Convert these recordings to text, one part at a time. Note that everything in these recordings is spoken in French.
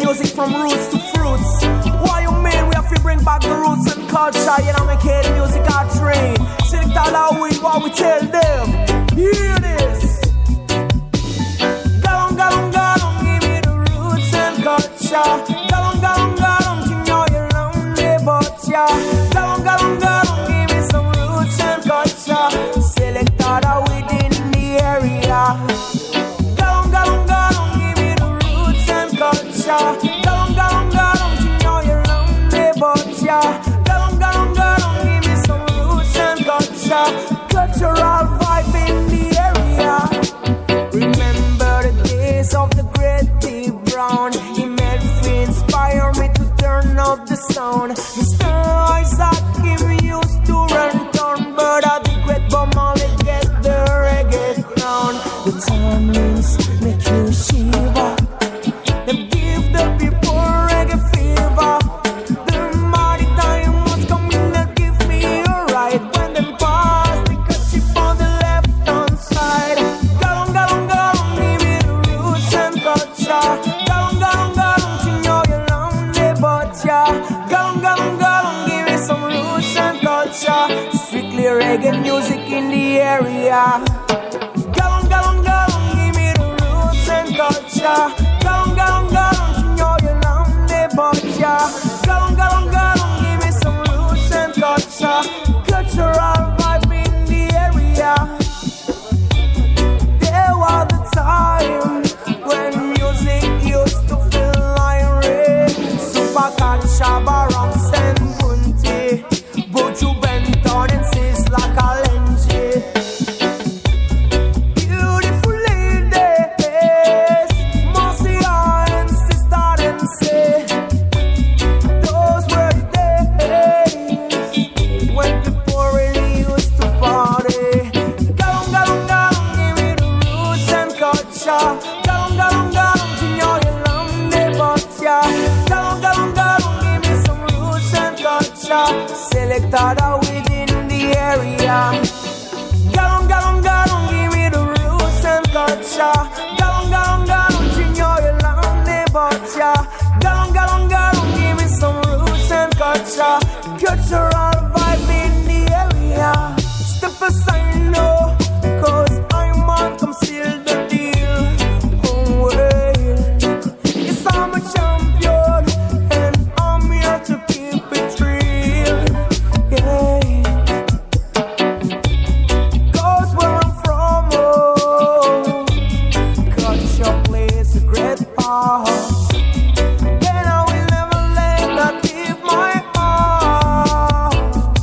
music from roots to fruits. Why you mean we have to bring back the roots and culture? You know, make it music our train. Select all our way what we tell them. Hear this. Galong, galong, galong, give me the roots and culture. Galong, galong, galong, you know you're lonely, but yeah. Galong, galong, galong, give me some roots and culture. Select all our within the area. Galong, galong, galong, give me the roots and culture. Galong, galong, galong, you know you're lonely, but yeah. Galong, galong, galong, give me some roots and culture. Cultural vibe in the area. Remember the days of the great T. Brown. He made me inspire me to turn up the sound. Mr. Isaac, he used to run down, but I the great Bob Marley get the reggae crown. The timelines make you shiver. They give the people reggae fever. The mighty time was coming and give me a ride when them pass the kerchief on the left hand side. Galong, galong, galong, give me the roots and culture. Galong, galong, galong, you know you're lonely, but yeah. Galong, galong, galong, give me some roots and culture. Strictly reggae music in the area. Galong, galong, galong, give me the roots and culture. Galong, galong, galong, you know you're lonely, but yeah. Galong, galong, galong, give me some roots and culture. Cultural vibe in the area. There was the time when music used to feel like rain. Super Shabba, Rocks and Bunty, Buju Benton and Sizzla Kalenji. Beautiful ladies, Marcia and Sister Dempsey. Those were the days when people really used to party. Galong, galong, galong, give me the roots and culture. Galong, galong, galong, you know you're lonely, but yeah. Galong, galong, galong, give me some roots and culture. Select other within the area. Galong, galong, galong, give me the roots and culture. Galong, galong, galong, you know you're lonely, but yeah. Galong, galong, galong, give me some roots and culture. Cultural vibe in the area. Step aside now, cause I'm on, come seal the deal. Oh, well, yes, I'm a champion, and I'm here to keep it real. Yeah. Cause where I'm from, oh, culture plays a great part. And I will never let that leave my heart.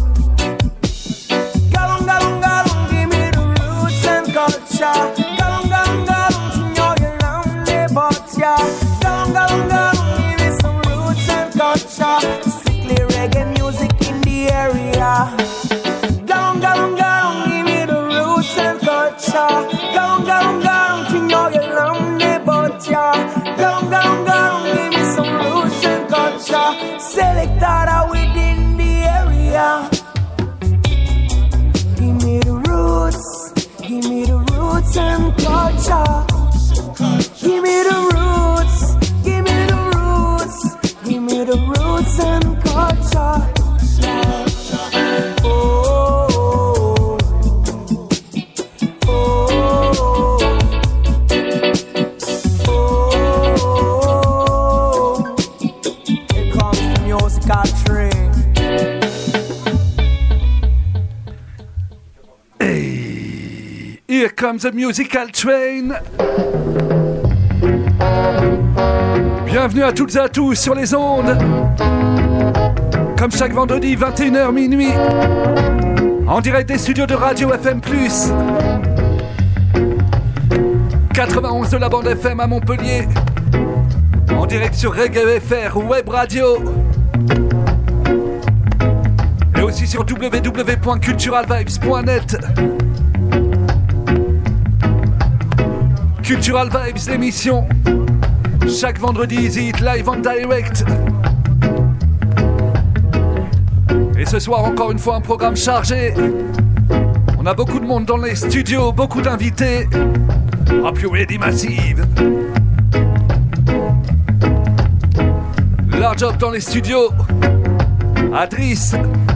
Galong, galong, galong, give me the roots and culture. Galong, galong, galong, you know you're lonely, but yeah. Galong, galong, galong, give me some roots and culture. Strictly reggae music in the area. Galong, galong, galong, give me the roots and culture. Galong, galong, galong, you know you're lonely, but yeah. Galong, galong, galong, give me some roots and culture. Select that within the area. Give me the roots and culture. Give me the roots, give me the roots, give me the roots and culture. Oh, oh, oh, oh. Here comes the musical train. Here comes the musical train. Bienvenue à toutes et à tous sur les ondes. Comme chaque vendredi, 21h minuit. En direct des studios de Radio FM+. 91 de la bande FM à Montpellier. En direct sur Reggae FR Web Radio. Et aussi sur www.culturalvibes.net. Cultural Vibes, l'émission. Chaque vendredi, Easy It Live en direct. Et ce soir, encore une fois, un programme chargé. On a beaucoup de monde dans les studios, beaucoup d'invités. Hope you're ready, Massive. Large Up dans les studios. Adris.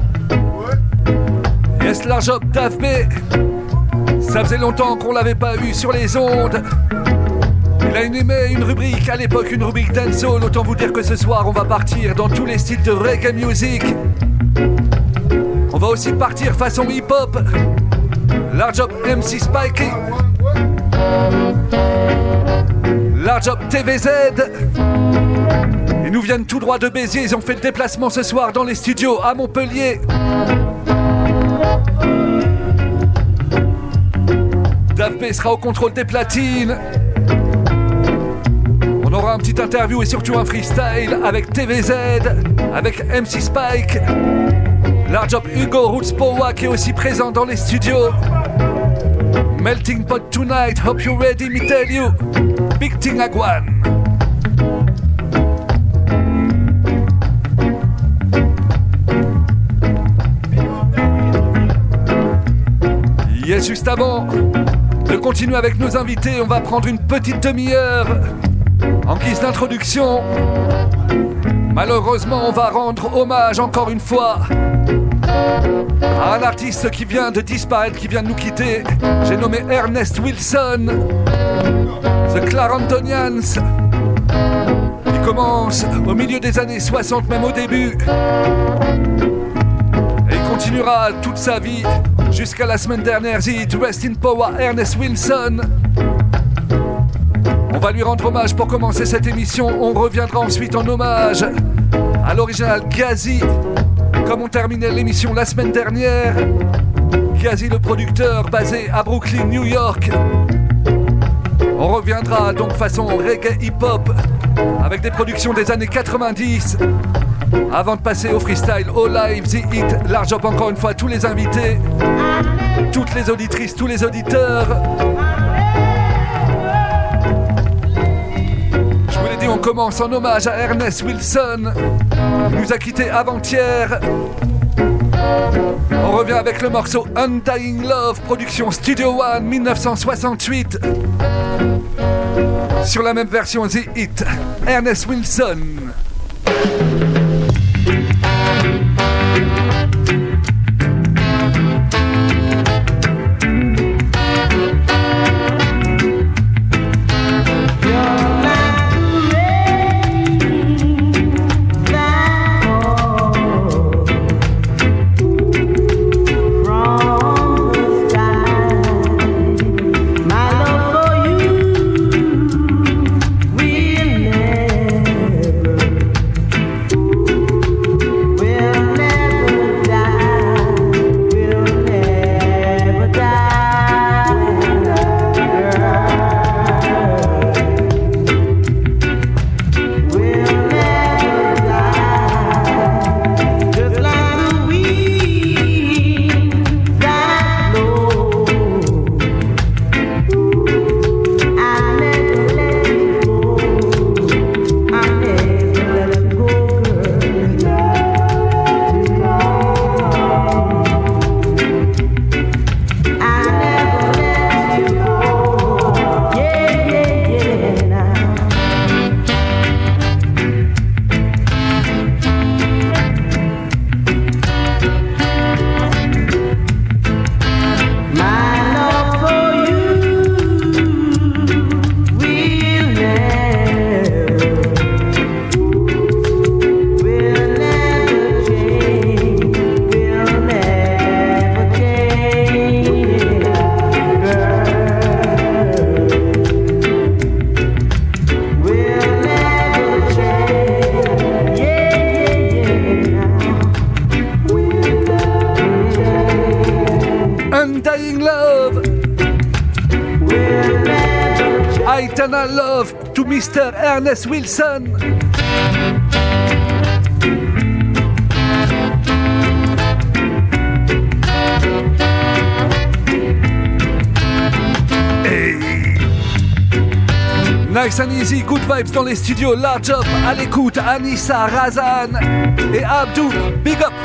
Yes, Large Up, Dave B. Ça faisait longtemps qu'on l'avait pas eu sur les ondes. Il a aimé une rubrique, à l'époque une rubrique dancehall. Autant vous dire que ce soir on va partir dans tous les styles de reggae music. On va aussi partir façon hip-hop. Large Up MC Spikey. Large Up TVZ. Ils nous viennent tout droit de Béziers. Ils ont fait le déplacement ce soir dans les studios à Montpellier. Dave P sera au contrôle des platines. On aura un petit interview et surtout un freestyle avec TVZ, avec MC Spike. Large Up Hugo Roots Powa qui est aussi présent dans les studios. Melting Pot tonight, hope you're ready, me tell you. Big thing Agwan. Yes, juste avant de continuer avec nos invités, on va prendre une petite demi-heure en guise d'introduction. Malheureusement, on va rendre hommage encore une fois à un artiste qui vient de disparaître, qui vient de nous quitter. J'ai nommé Ernest Wilson, The Clarentonians. Il commence au milieu des années 60, même au début. Et il continuera toute sa vie jusqu'à la semaine dernière. The Rest in Power, Ernest Wilson. On va lui rendre hommage pour commencer cette émission. On reviendra ensuite en hommage à l'original Gazi, comme on terminait l'émission la semaine dernière. Gazi, le producteur basé à Brooklyn, New York. On reviendra donc façon reggae hip-hop avec des productions des années 90 avant de passer au freestyle, au live, The Hit. Large Up encore une fois, tous les invités, toutes les auditrices, tous les auditeurs. On commence en hommage à Ernest Wilson. Il nous a quittés avant-hier. On revient avec le morceau Undying Love, production Studio One 1968. Sur la même version The Hit, Ernest Wilson. Eternal Love to Mr. Ernest Wilson. Hey. Nice and easy, good vibes dans les studios. Large Up à l'écoute, Anissa, Razan et Abdou. Big up.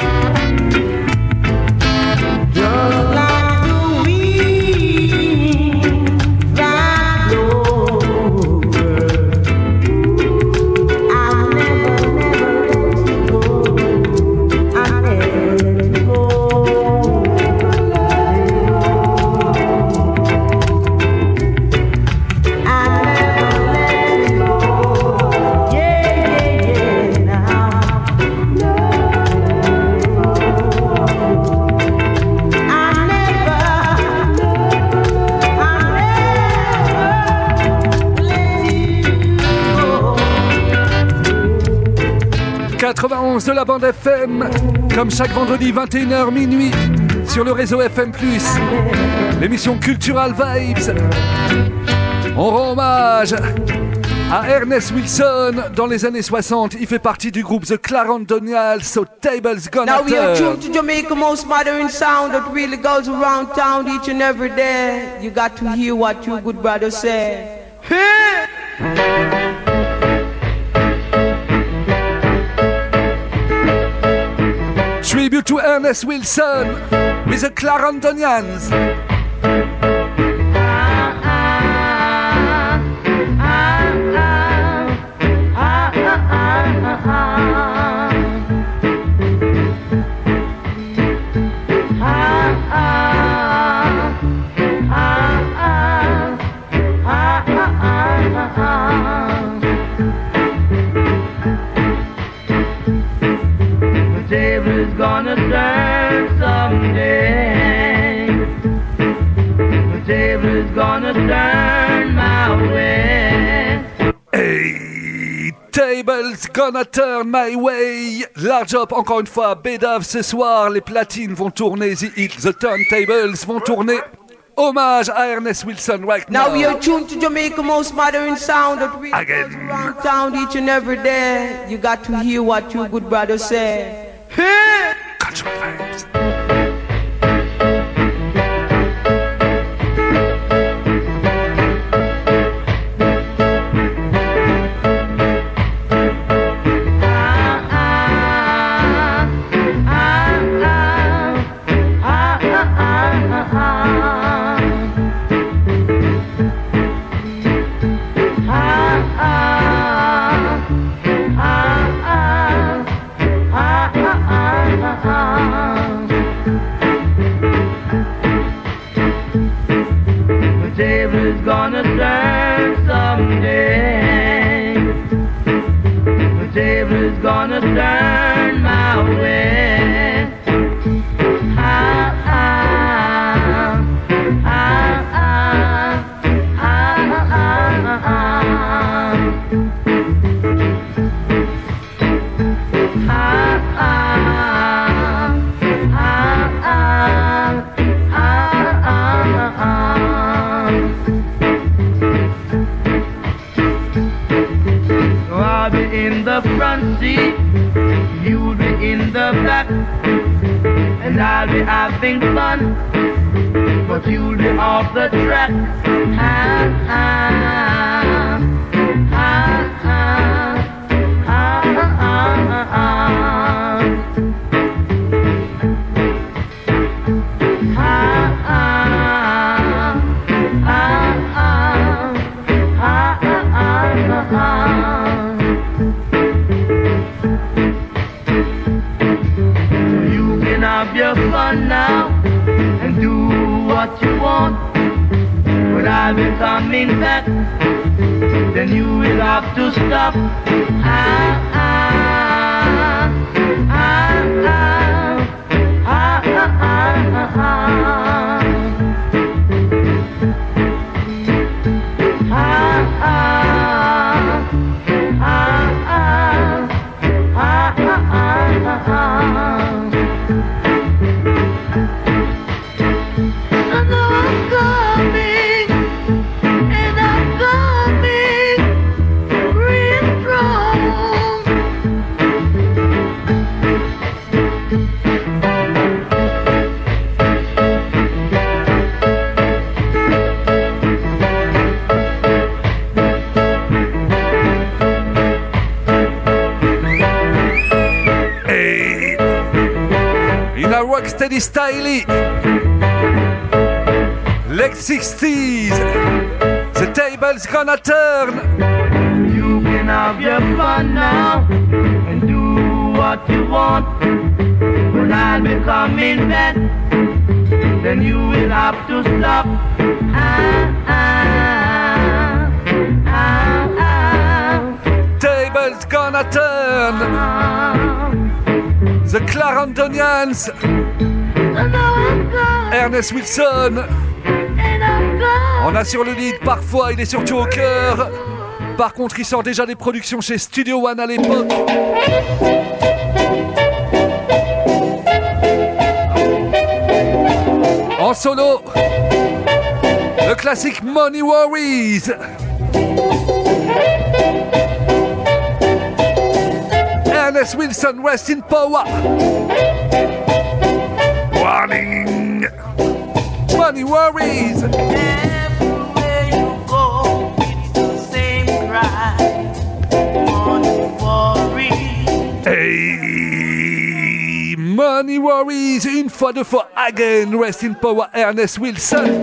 91 de la bande FM, comme chaque vendredi 21h minuit sur le réseau FM+, l'émission Cultural Vibes. On rend hommage à Ernest Wilson dans les années 60. Il fait partie du groupe The Clarendonians, so Tables Gonna Turn. Now we are tuned to Jamaica most modern sound that really goes around town each and every day. You got to hear what your good brother said. Tribute to Ernest Wilson with the Clarendonians. Gonna turn someday. The table's gonna turn my way. Hey, table's gonna turn my way. Large up, encore une fois, Bédave ce soir. Les platines vont tourner, the turntables vont tourner. Hommage à Ernest Wilson right now. Now we are tuned to Jamaica most modern sound that really goes around town each and every day. You got to hear what your good brother said. Cultural Vibes. Gonna turn someday. The table's gonna turn my way. In the front seat, you'll be in the back, and I'll be having fun, but you'll be off the track. Have your fun now and do what you want. When I'll be coming back, then you will have to stop. Rocksteady Styley, Lex 60s, the table's gonna turn. You can have your fun now and do what you want. When I'll be coming back, then you will have to stop. Table's gonna turn. The Clarendonians, Ernest Wilson. On a sur le lead, parfois il est surtout au cœur. Par contre, il sort déjà des productions chez Studio One à l'époque. En solo, le classique Money Worries. Ernest Wilson, Rest in Power. Warning. Money Worries. Everywhere you go, it's the same cry. Money worries. Hey, Money Worries, une fois, deux fois, again. Rest in Power, Ernest Wilson.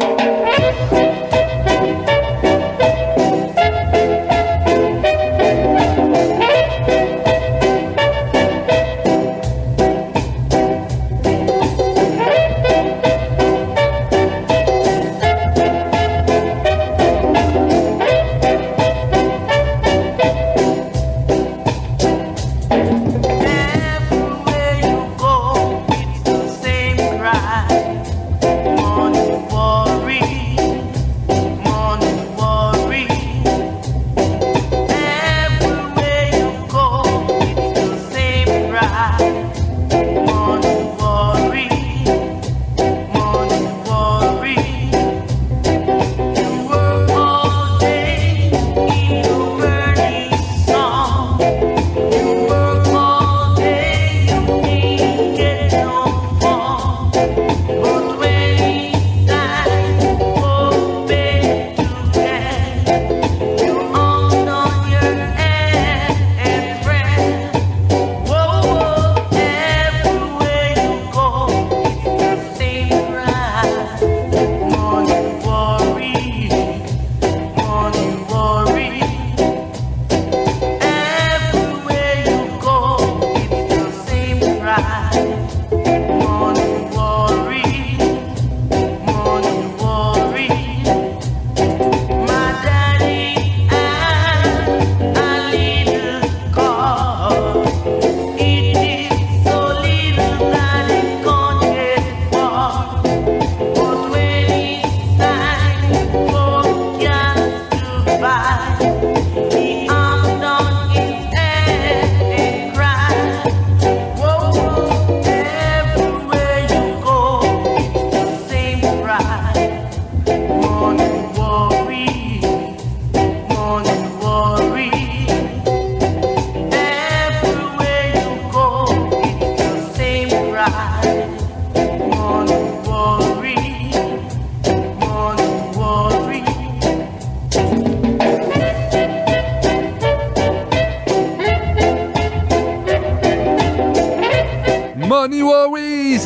Money Worries,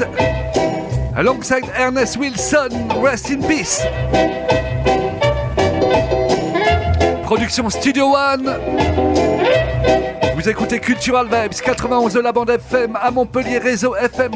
alongside Ernest Wilson, Rest in Peace. Production Studio One. Vous écoutez Cultural Vibes 91 de la bande FM à Montpellier, réseau FM+.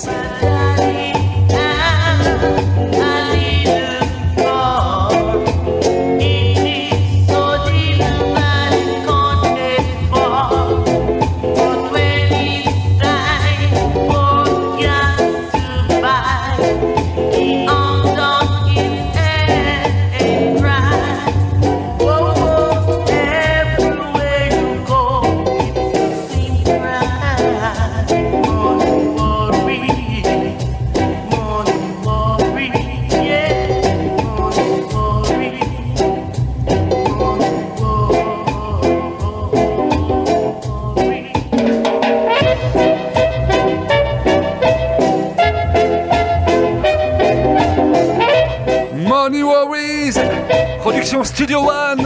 Production Studio One.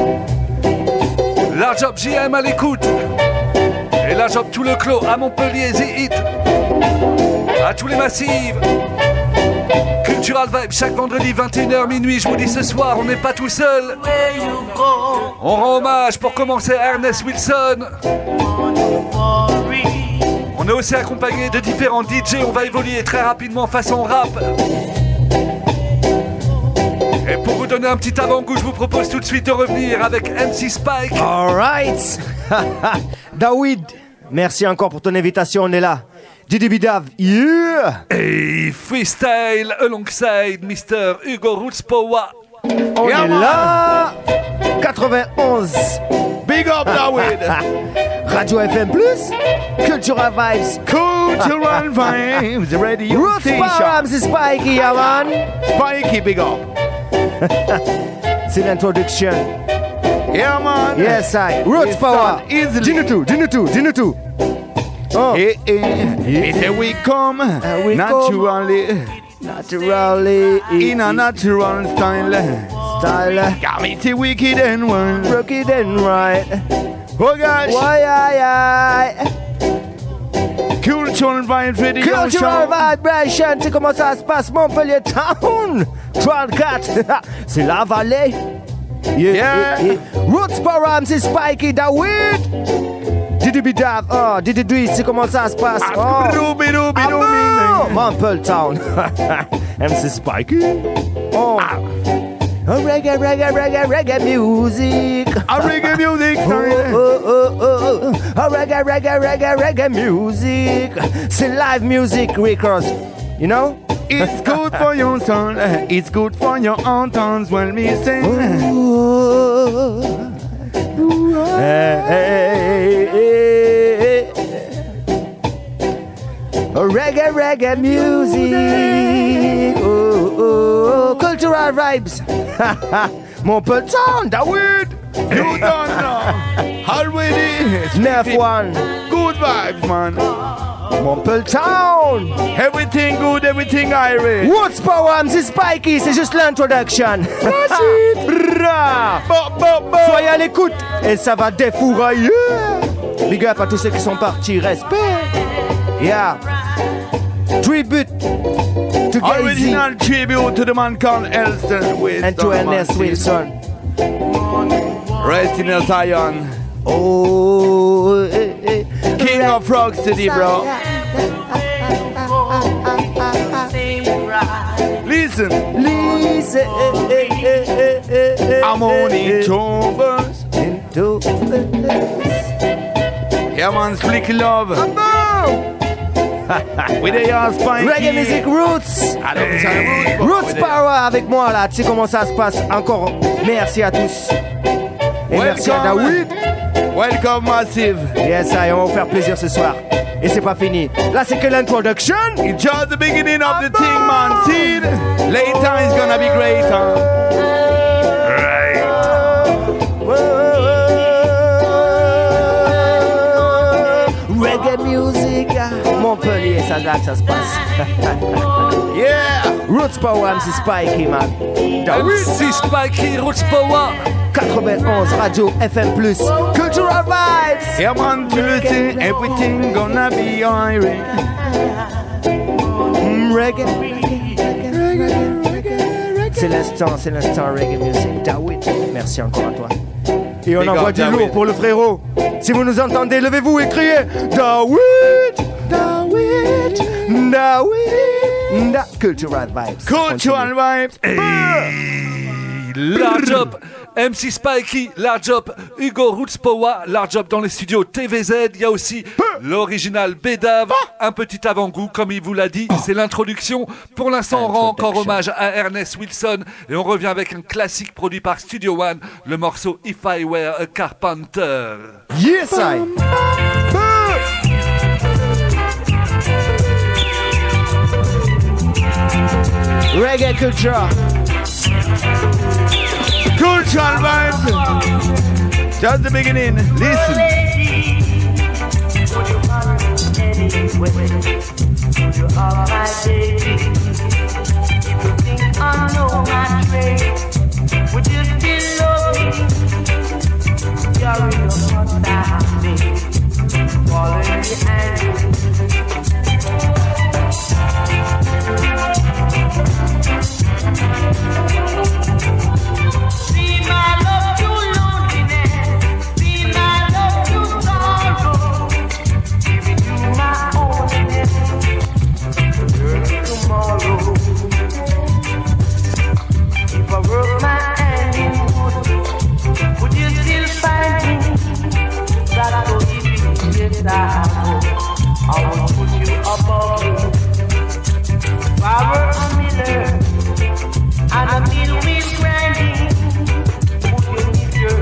La Job JM à l'écoute. Et la Job tout le clos à Montpellier, The Hit. À tous les massifs. Cultural Vibe chaque vendredi 21h minuit. Je vous dis ce soir, on n'est pas tout seul. On rend hommage pour commencer à Ernest Wilson. On est aussi accompagné de différents DJ. On va évoluer très rapidement façon rap. Et pour vous donner un petit avant-goût, je vous propose tout de suite de revenir avec MC Spike. Alright. David, merci encore pour ton invitation, on est là. Didibidav, yeah. Et freestyle alongside Mr. Hugo Roots Power. On est là. 91. Big up David. Radio FM Plus, Cultural Vibes. Cultural Vibes, radio Roots station. Power, c'est Spikey, yeah, man. Spikey, big up. C'est l'introduction. Yeah, man. Yes, I. Roots Power. Easily. Dis-nous tout. Oh. Hey, say we come we naturally. In a natural style. Got me too wicked and one. Wicked and right. Oh gosh. Why? Cultural Vibes Radio Cultural Show. Vibration, tu sais comment ça se passe, Montpellier Town 34, c'est la vallée. Yeah. Roots Power, c'est Spikey, David. Didi Bidav, Didi Dwi, c'est comment ça se passe. Montpellier Town. MC Spikey. Reggae music. Reggae music. Reggae music. C'est live music records, you know? It's good for your soul. It's good for your entends when we sing. Reggae music. Cultural Vibes. Montpellier Town, David. You don't know. Already. 9-1. Good vibes, man. Montpellier Town. Everything good, everything Irish. What's Power, c'est Spikey, c'est juste l'introduction. Soyez à l'écoute et ça va défourailler. Big up à tous ceux qui sont partis, respect. Yeah. Tribute to Gazy. Original tribute to the man called Elston Wilson. And to Ernest Wilson. Rest in the Zion. Oh, King of Rock City, bro. Listen. I'm on introverts. Yeah, man, Splicky Love. With the Spikey. Reggae Music Roots. Roots Power avec moi là. Tu sais comment ça se passe. Encore merci à tous. Et merci à David. Welcome Massive. Yes, on va vous faire plaisir ce soir. Et c'est pas fini. Là c'est que l'introduction. It's just the beginning of the thing, man. See it? Later it's gonna be greater. Right. Reggae music. Montpellier, ça là que ça se passe. Yeah. Roots Power, c'est Spikey, man. MC Spikey, Roots Power. 91 Radio FM Plus. Cultural Vibes. Yeah, man, listen, everything gonna be alright. Reggae. C'est l'instant reggae music. David, merci encore à toi. Et on envoie du lourd pour le frérot. Si vous nous entendez, levez-vous et criez David. Cultural Vibes. Cultural Vibes. Large Up, MC Spikey, Large Up, Hugo Roots Power, Large Up dans les studios TVZ. Il y a aussi l'original Bédave, un petit avant-goût, comme il vous l'a dit, c'est l'introduction. Pour l'instant, on rend encore hommage à Ernest Wilson et on revient avec un classique produit par Studio One, le morceau If I Were a Carpenter. Yes, I. Reggae culture. Cultural Vibes. Just the beginning. Listen. And a mill wheel grinding, put your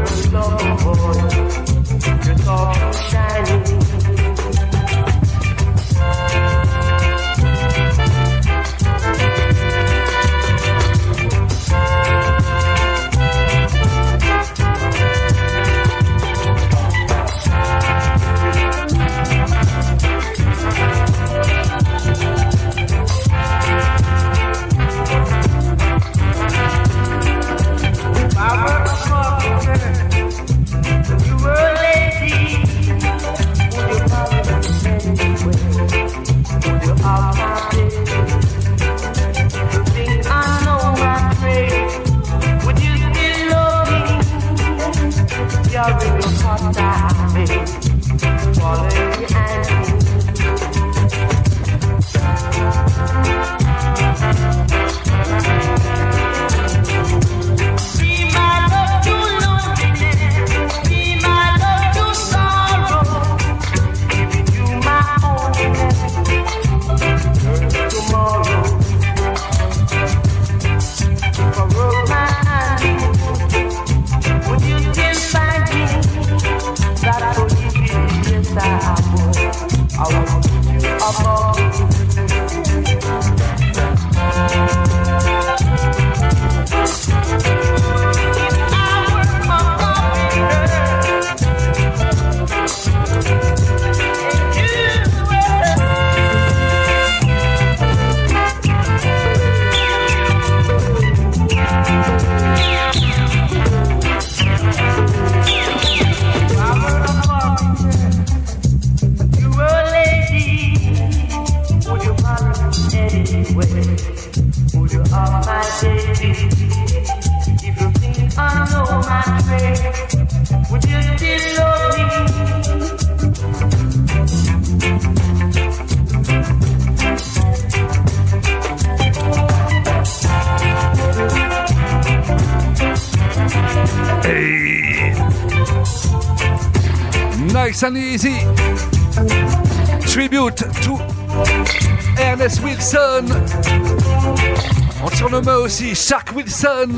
Nice and Easy. Tribute to Ernest Wilson. On surnommait aussi Shark Wilson.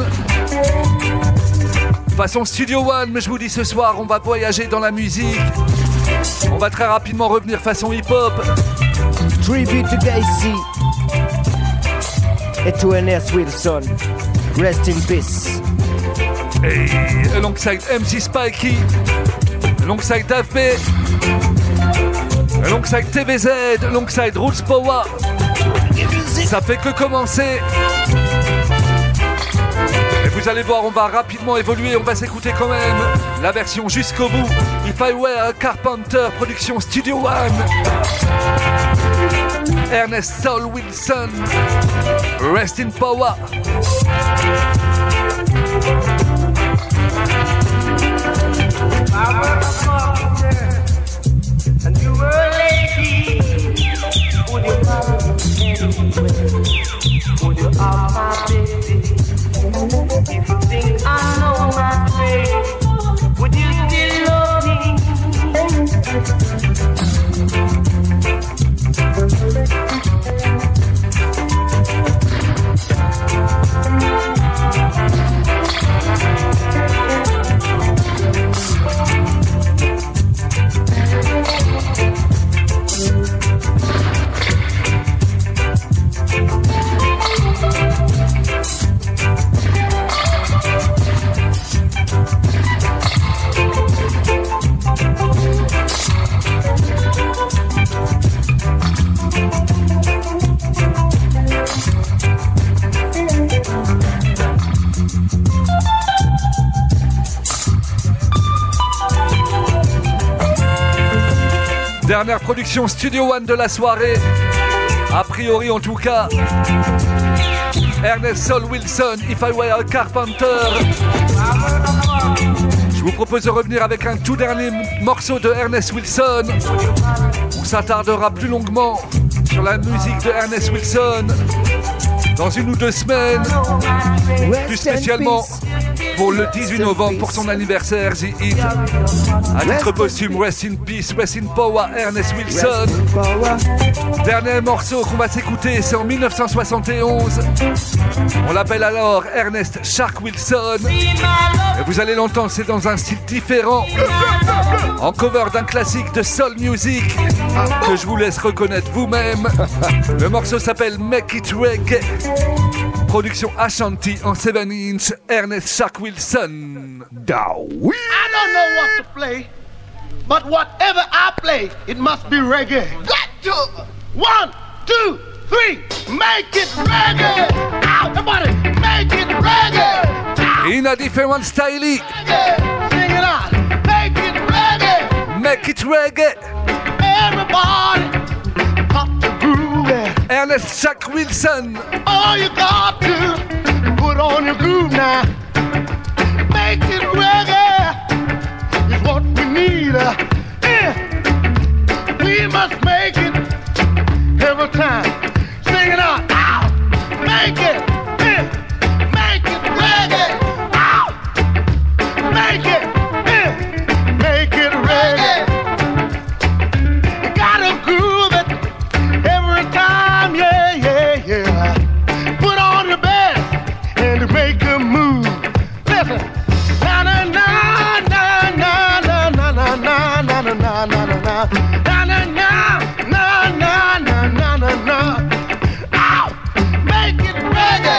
Façon Studio One, mais je vous dis ce soir, on va voyager dans la musique. On va très rapidement revenir façon hip-hop. Tribute to Gacy et to Ernest Wilson. Rest in peace. Hey, alongside MC Spikey, alongside Dave B, alongside TVZ, alongside Roots Power. Ça fait que commencer. Et vous allez voir, on va rapidement évoluer, on va s'écouter quand même la version jusqu'au bout. If I Were a Carpenter, production Studio One. Ernest Saul Wilson, Rest in Power. And you were a lady. Would you come anyway? Would you have my baby? If you think I know my way, would you still love me? Dernière production Studio One de la soirée. A priori en tout cas. Ernest Saul Wilson, If I Were a Carpenter. Je vous propose de revenir avec un tout dernier morceau de Ernest Wilson. On s'attardera plus longuement sur la musique de Ernest Wilson dans une ou 2 semaines. Plus spécialement pour le 18 novembre, pour son anniversaire, The Hit. À titre posthume, Rest in Peace, Rest in Power, Ernest Wilson. Dernier morceau qu'on va s'écouter, c'est en 1971. On l'appelle alors Ernest Shark Wilson. Et vous allez l'entendre, c'est dans un style différent. En cover d'un classique de soul music que je vous laisse reconnaître vous-même. Le morceau s'appelle Make It Reggae. Production Ashanti en 7-inch, Ernest Shark Wilson. I don't know what to play, but whatever I play, it must be reggae. Got to! 1, 2, 3, make it reggae! Out, everybody, make it reggae! In a different style. Reggae. Sing it out, make it reggae! Make it reggae! Everybody, got to groove it. Ernest Shark Wilson. All you got to put on your groove now. Make it reggae is what we need. We must make it every time. Sing it out. Ow. Make it. Make it reggae. Ow. Make it. Make it reggae. You gotta groove it every time. Yeah, yeah, yeah. Put on your best and make a move. Listen. Na na na na na na na na na na na na na na na na na na na na. Ow! Make it reggae.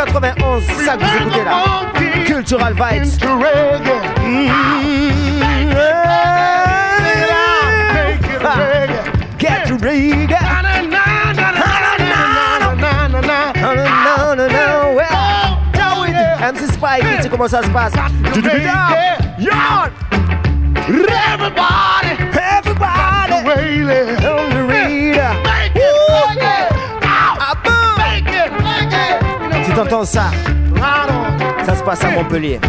91, c'est ça que vous écoutez là. Cultural Vibes. Get reggae. MC Spike, tu sais comment ça se passe. Everybody on the radar. Tu t'entends ça? Ça se passe à Montpellier.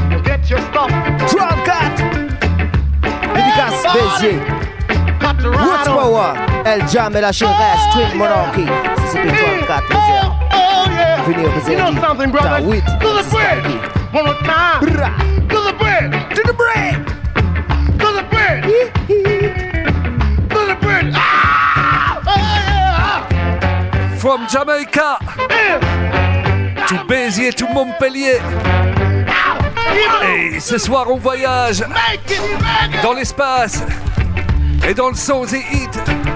34. Dédicace Béziers. Roots Power. El Jam et la Chéresse. Twin Monarchy. Ça c'était 34. Venez au Béziers. David. One more time. To the bread. To the bread. To the bread. To the bread. From Jamaica to Béziers to Montpellier. Et ce soir on voyage dans l'espace et dans le son des hits.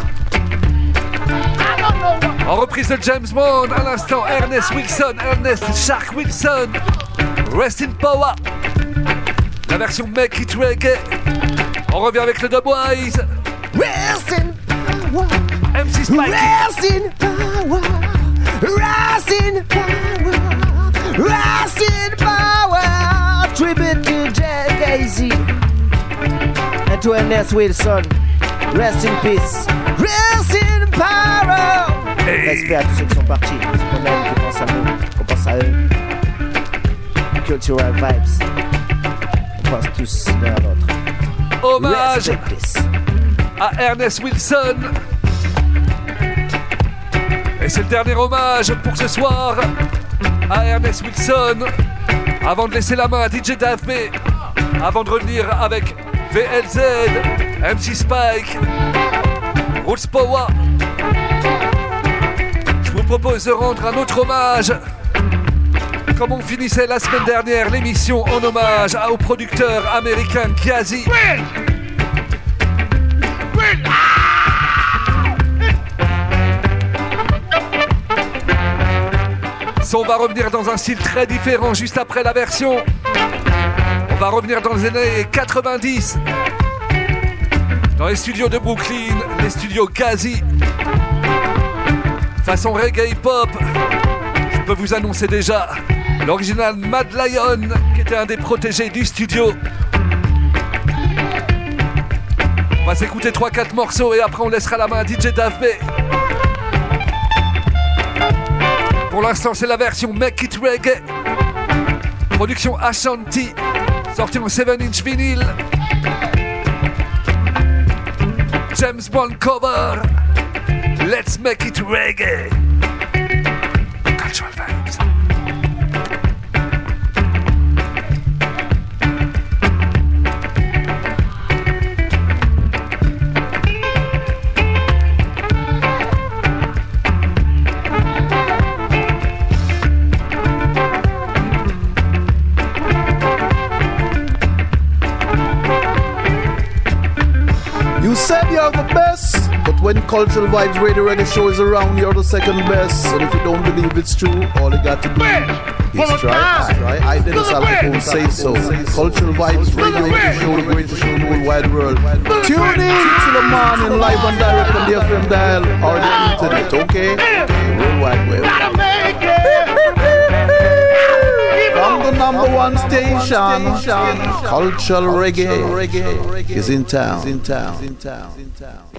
En reprise de James Bond, à l'instant Ernest Shark Wilson, Rest in Power. La version Make It Reggae. On revient avec le Dubwise. Rest in power. MC Spike. Rest in power. Rest in power. Rest in power. Tribute to Jay-Z and to Ernest Wilson. Rest in peace. Rest in power. Respect à tous ceux qui sont partis. On aime, qui pensent à nous, qu'on pense à eux. Cultural Vibes. On pense tous l'un à l'autre. Hommage à Ernest Wilson. Et c'est le dernier hommage pour ce soir à Ernest Wilson. Avant de laisser la main à DJ Dave B, avant de revenir avec VLZ, MC Spike, Roots Power, je vous propose de rendre un autre hommage. Comme on finissait la semaine dernière l'émission en hommage au producteur américain Gazi. On va revenir dans un style très différent juste après la version. On va revenir dans les années 90. Dans les studios de Brooklyn, les studios Gazi. Façon reggae hip-hop. Je peux vous annoncer déjà l'original Mad Lion, qui était un des protégés du studio. On va s'écouter 3-4 morceaux et après on laissera la main à DJ Dave B. Pour l'instant, c'est la version Make It Reggae. Production Ashanti, sortie en 7-inch vinyle. James Bond cover. Let's make it reggae. Cultural Vibes. You said you're the best, but when Cultural Vibes Radio Reggae Show is around, you're the second best. And if you don't believe it's true, all you got to do is try. I did this album say so. Cultural Vibes Radio Reggae Show, the greatest show in the whole wide world. Tune in to the morning live and direct on the FM dial or the internet, okay? World Wide Web. From the number one station, Cultural Reggae is in town.